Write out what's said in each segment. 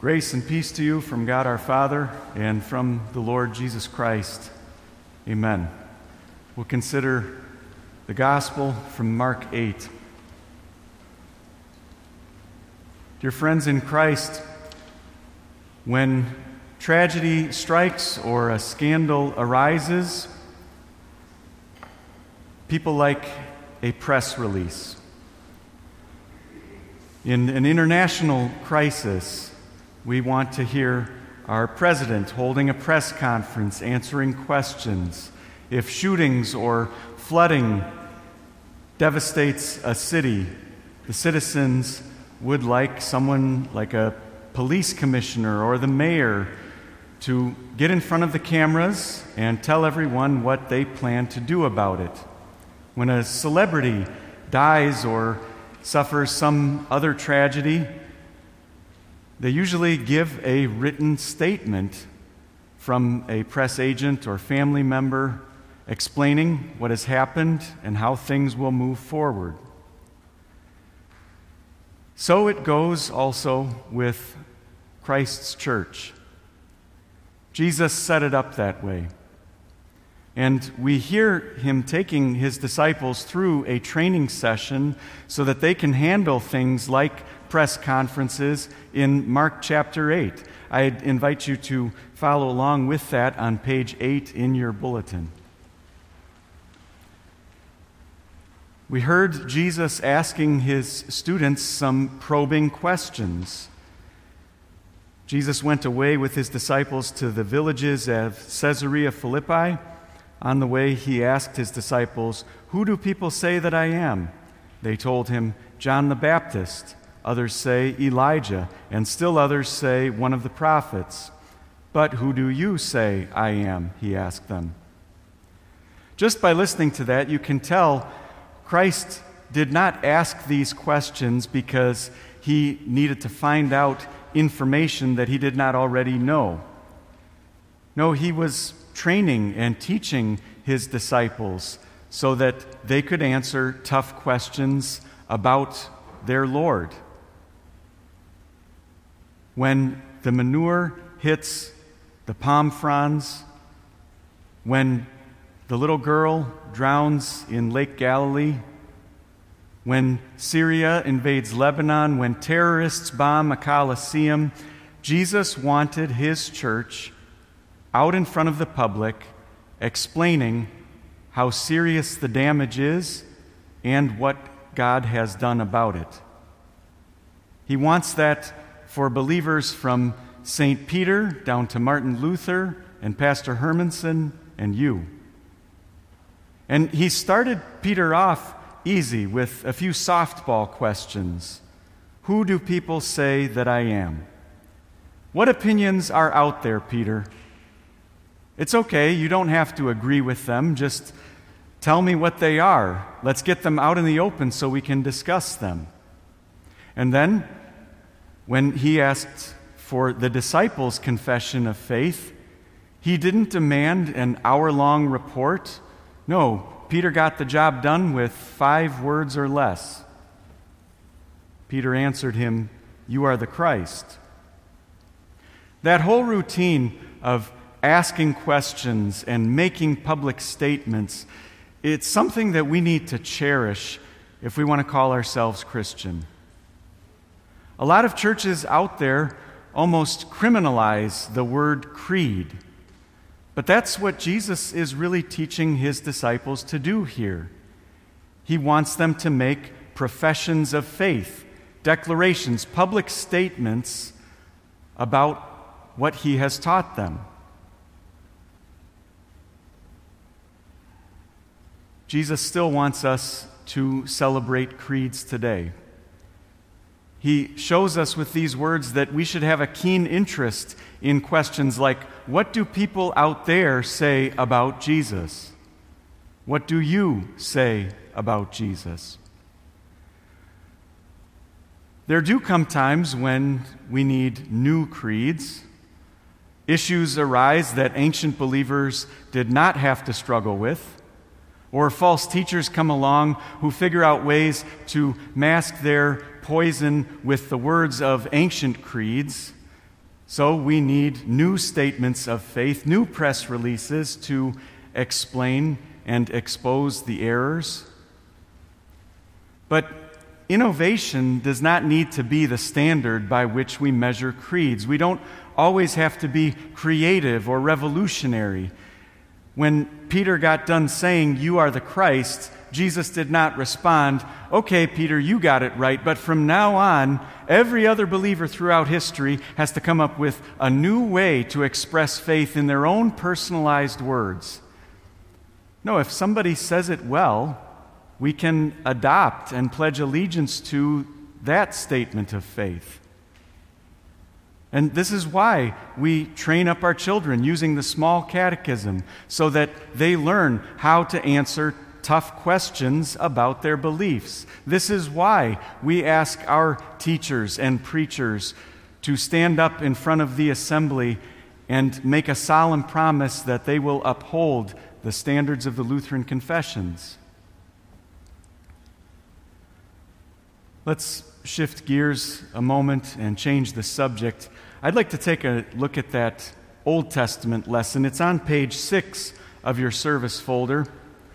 Grace and peace to you from God our Father and from the Lord Jesus Christ. Amen. We'll consider the Gospel from Mark 8. Dear friends in Christ, when tragedy strikes or a scandal arises, people like a press release. In an international crisis, we want to hear our president holding a press conference, answering questions. If shootings or flooding devastates a city, the citizens would like someone like a police commissioner or the mayor to get in front of the cameras and tell everyone what they plan to do about it. When a celebrity dies or suffers some other tragedy, they usually give a written statement from a press agent or family member explaining what has happened and how things will move forward. So it goes also with Christ's church. Jesus set it up that way. And we hear him taking his disciples through a training session so that they can handle things like press conferences in Mark chapter 8. I invite you to follow along with that on page 8 in your bulletin. We heard Jesus asking his students some probing questions. Jesus went away with his disciples to the villages of Caesarea Philippi. On the way, he asked his disciples, "Who do people say that I am?" They told him, "John the Baptist. Others say Elijah, and still others say one of the prophets." "But who do you say I am?" he asked them. Just by listening to that, you can tell Christ did not ask these questions because he needed to find out information that he did not already know. No, he was training and teaching his disciples so that they could answer tough questions about their Lord. When the manure hits the palm fronds, when the little girl drowns in Lake Galilee, when Syria invades Lebanon, when terrorists bomb a Colosseum, Jesus wanted his church out in front of the public, explaining how serious the damage is and what God has done about it. He wants that for believers from St. Peter down to Martin Luther and Pastor Hermanson and you. And he started Peter off easy with a few softball questions. Who do people say that I am? What opinions are out there, Peter? It's okay, you don't have to agree with them. Just tell me what they are. Let's get them out in the open so we can discuss them. And then, when he asked for the disciples' confession of faith, he didn't demand an hour-long report. No, Peter got the job done with 5 words or less. Peter answered him, "You are the Christ." That whole routine of asking questions and making public statements, it's something that we need to cherish if we want to call ourselves Christian. A lot of churches out there almost criminalize the word creed. But that's what Jesus is really teaching his disciples to do here. He wants them to make professions of faith, declarations, public statements about what he has taught them. Jesus still wants us to celebrate creeds today. He shows us with these words that we should have a keen interest in questions like, what do people out there say about Jesus? What do you say about Jesus? There do come times when we need new creeds. Issues arise that ancient believers did not have to struggle with. Or false teachers come along who figure out ways to mask their poison with the words of ancient creeds So we need new statements of faith, new press releases to explain and expose the errors. But innovation does not need to be the standard by which we measure creeds. We don't always have to be creative or revolutionary. When Peter got done saying, "You are the Christ," Jesus did not respond, "Okay, Peter, you got it right, but from now on, every other believer throughout history has to come up with a new way to express faith in their own personalized words." No, if somebody says it well, we can adopt and pledge allegiance to that statement of faith. And this is why we train up our children using the small catechism, so that they learn how to answer tough questions about their beliefs. This is why we ask our teachers and preachers to stand up in front of the assembly and make a solemn promise that they will uphold the standards of the Lutheran confessions. Let's shift gears a moment and change the subject. I'd like to take a look at that Old Testament lesson. It's on page 6 of your service folder.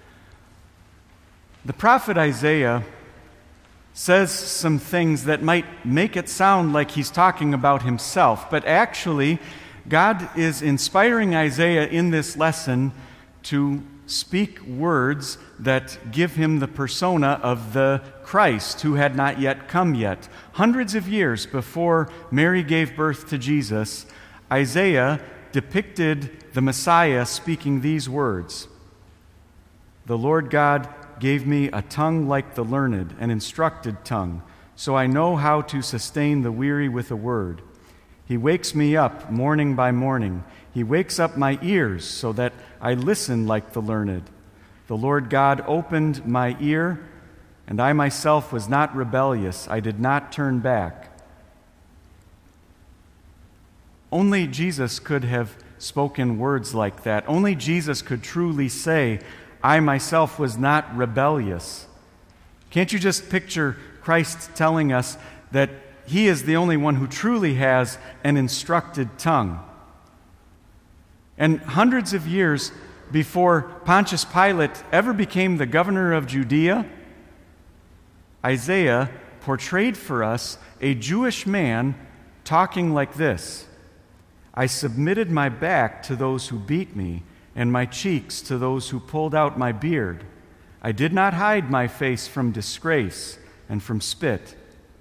The prophet Isaiah says some things that might make it sound like he's talking about himself, but actually, God is inspiring Isaiah in this lesson to speak words that give him the persona of the Christ who had not yet come yet. Hundreds of years before Mary gave birth to Jesus, Isaiah depicted the Messiah speaking these words: "The Lord God gave me a tongue like the learned, an instructed tongue, so I know how to sustain the weary with a word. He wakes me up morning by morning. He wakes up my ears so that I listen like the learned. The Lord God opened my ear, and I myself was not rebellious. I did not turn back." Only Jesus could have spoken words like that. Only Jesus could truly say, "I myself was not rebellious." Can't you just picture Christ telling us that He is the only one who truly has an instructed tongue? And hundreds of years before Pontius Pilate ever became the governor of Judea, Isaiah portrayed for us a Jewish man talking like this: "I submitted my back to those who beat me, and my cheeks to those who pulled out my beard. I did not hide my face from disgrace and from spit."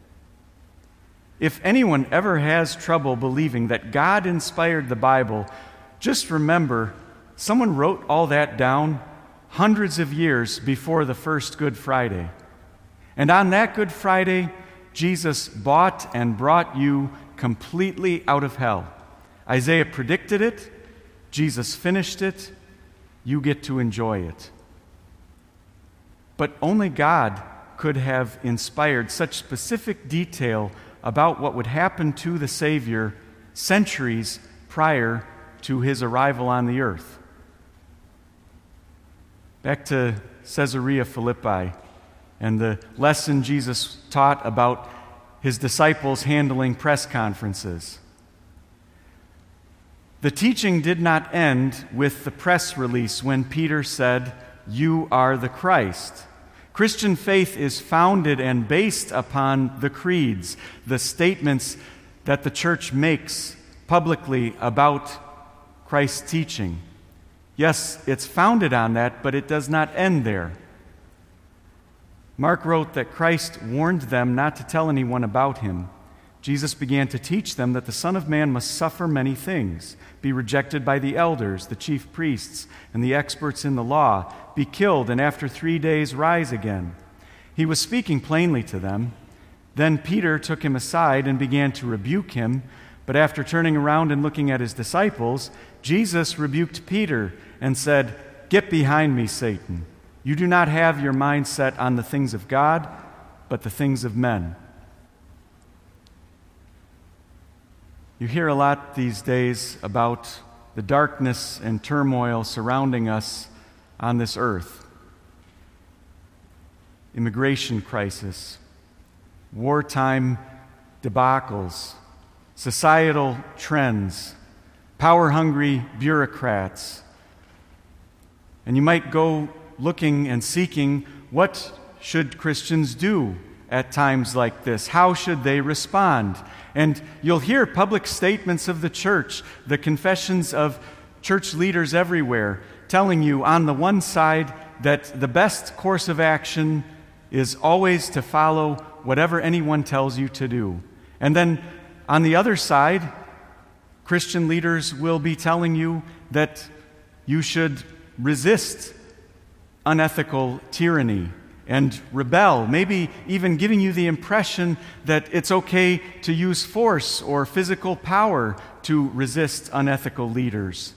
If anyone ever has trouble believing that God inspired the Bible, just remember, someone wrote all that down hundreds of years before the first Good Friday. And on that Good Friday, Jesus bought and brought you completely out of hell. Isaiah predicted it. Jesus finished it. You get to enjoy it. But only God could have inspired such specific detail about what would happen to the Savior centuries prior to his arrival on the earth. Back to Caesarea Philippi and the lesson Jesus taught about his disciples handling press conferences. The teaching did not end with the press release when Peter said, "You are the Christ." Christian faith is founded and based upon the creeds, the statements that the church makes publicly about Christ's teaching. Yes, it's founded on that, but it does not end there. Mark wrote that Christ warned them not to tell anyone about him. Jesus began to teach them that the Son of Man must suffer many things, be rejected by the elders, the chief priests, and the experts in the law, be killed, and after 3 days rise again. He was speaking plainly to them. Then Peter took him aside and began to rebuke him, but after turning around and looking at his disciples, Jesus rebuked Peter and said, "Get behind me, Satan. You do not have your mind set on the things of God, but the things of men." You hear a lot these days about the darkness and turmoil surrounding us on this earth. Immigration crisis, wartime debacles, societal trends, power-hungry bureaucrats. And you might go looking and seeking, what should Christians do at times like this? How should they respond? And you'll hear public statements of the church, the confessions of church leaders everywhere, telling you on the one side that the best course of action is always to follow whatever anyone tells you to do. And then on the other side, Christian leaders will be telling you that you should resist unethical tyranny and rebel, maybe even giving you the impression that it's okay to use force or physical power to resist unethical leaders.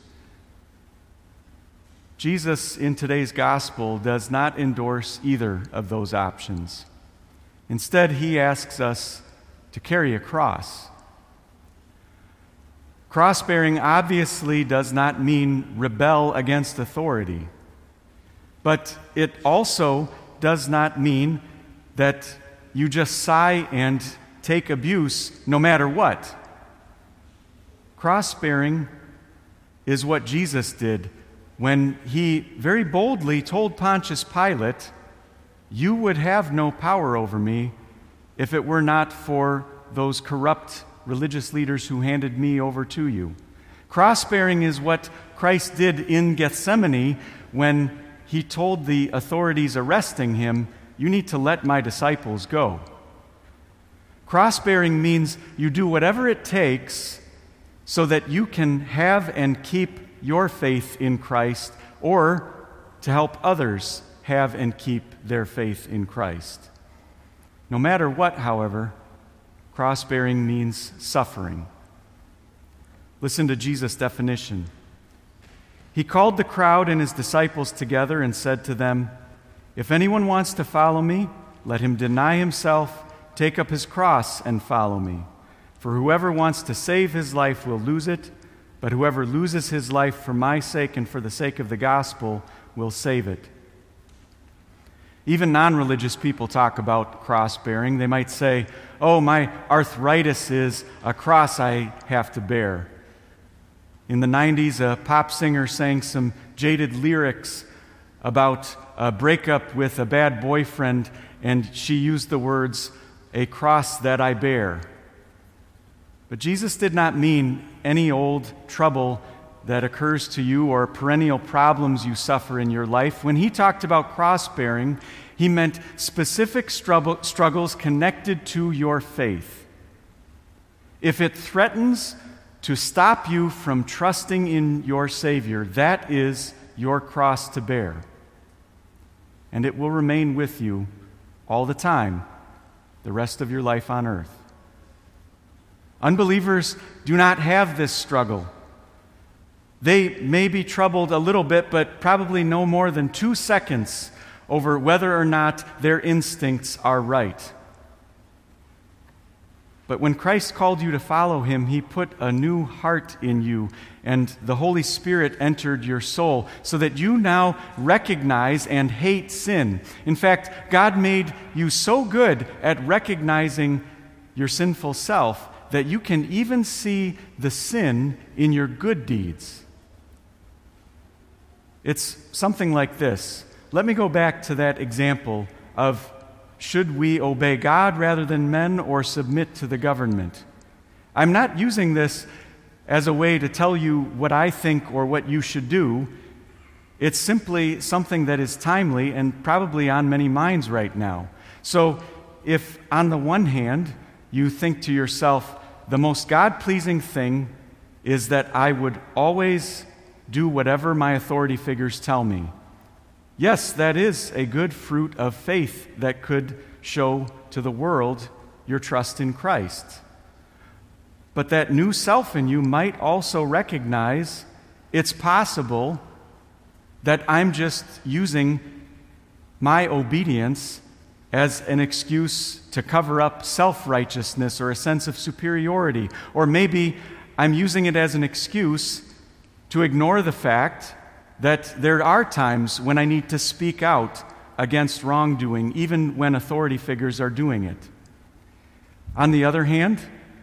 Jesus in today's gospel does not endorse either of those options. Instead, he asks us to carry a cross. Cross-bearing obviously does not mean rebel against authority, but it also does not mean that you just sigh and take abuse no matter what. Cross-bearing is what Jesus did when he very boldly told Pontius Pilate, "You would have no power over me if it were not for those corrupt religious leaders who handed me over to you." Cross-bearing is what Christ did in Gethsemane when he told the authorities arresting him, "You need to let my disciples go." Cross-bearing means you do whatever it takes so that you can have and keep your faith in Christ, or to help others have and keep their faith in Christ. No matter what, however, cross-bearing means suffering. Listen to Jesus' definition. He called the crowd and his disciples together and said to them, "If anyone wants to follow me, let him deny himself, take up his cross, and follow me. For whoever wants to save his life will lose it, but whoever loses his life for my sake and for the sake of the gospel will save it." Even non-religious people talk about cross-bearing. They might say, "Oh, my arthritis is a cross I have to bear." In the 90s, a pop singer sang some jaded lyrics about a breakup with a bad boyfriend, and she used the words, "a cross that I bear." But Jesus did not mean any old trouble that occurs to you or perennial problems you suffer in your life. When he talked about cross-bearing, he meant specific struggles connected to your faith. If it threatens to stop you from trusting in your Savior, that is your cross to bear. And it will remain with you all the time, the rest of your life on earth. Unbelievers do not have this struggle. They may be troubled a little bit, but probably no more than 2 seconds over whether or not their instincts are right. But when Christ called you to follow him, he put a new heart in you, and the Holy Spirit entered your soul, so that you now recognize and hate sin. In fact, God made you so good at recognizing your sinful self that you can even see the sin in your good deeds. It's something like this. Let me go back to that example of should we obey God rather than men or submit to the government? I'm not using this as a way to tell you what I think or what you should do. It's simply something that is timely and probably on many minds right now. So if on the one hand you think to yourself, the most God-pleasing thing is that I would always do whatever my authority figures tell me. Yes, that is a good fruit of faith that could show to the world your trust in Christ. But that new self in you might also recognize it's possible that I'm just using my obedience as an excuse to cover up self-righteousness or a sense of superiority. Or maybe I'm using it as an excuse to ignore the fact that there are times when I need to speak out against wrongdoing, even when authority figures are doing it. On the other hand,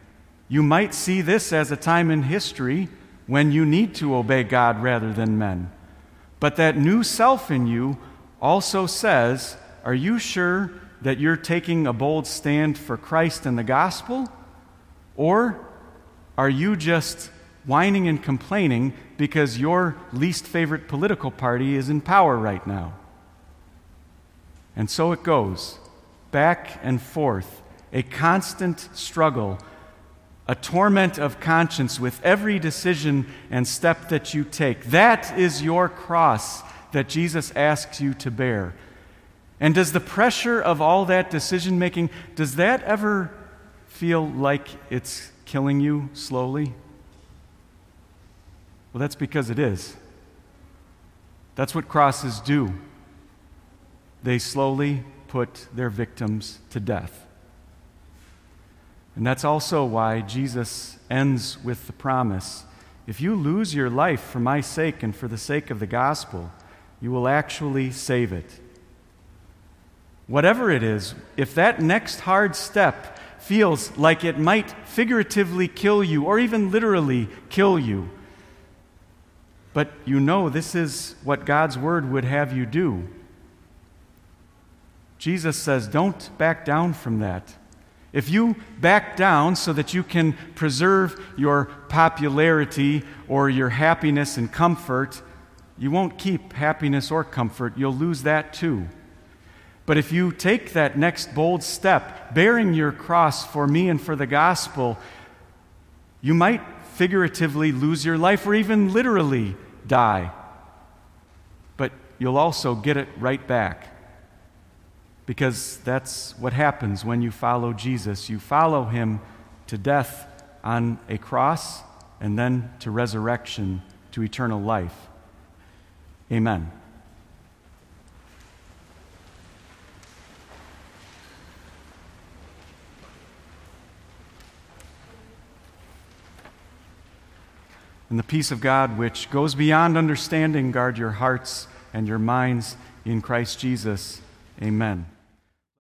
You might see this as a time in history when you need to obey God rather than men. But that new self in you also says, are you sure that you're taking a bold stand for Christ and the gospel? Or are you just whining and complaining because your least favorite political party is in power right now? And so it goes, back and forth, a constant struggle, a torment of conscience with every decision and step that you take. That is your cross that Jesus asks you to bear. And does the pressure of all that decision making, does that ever feel like it's killing you slowly? Well, that's because it is. That's what crosses do. They slowly put their victims to death. And that's also why Jesus ends with the promise, if you lose your life for my sake and for the sake of the gospel, you will actually save it. Whatever it is, if that next hard step feels like it might figuratively kill you or even literally kill you, but you know this is what God's word would have you do, Jesus says, don't back down from that. If you back down so that you can preserve your popularity or your happiness and comfort, you won't keep happiness or comfort. You'll lose that too. But if you take that next bold step, bearing your cross for me and for the gospel, you might figuratively lose your life or even literally die. But you'll also get it right back. Because that's what happens when you follow Jesus. You follow him to death on a cross and then to resurrection, to eternal life. Amen. And the peace of God, which goes beyond understanding, guard your hearts and your minds in Christ Jesus. Amen.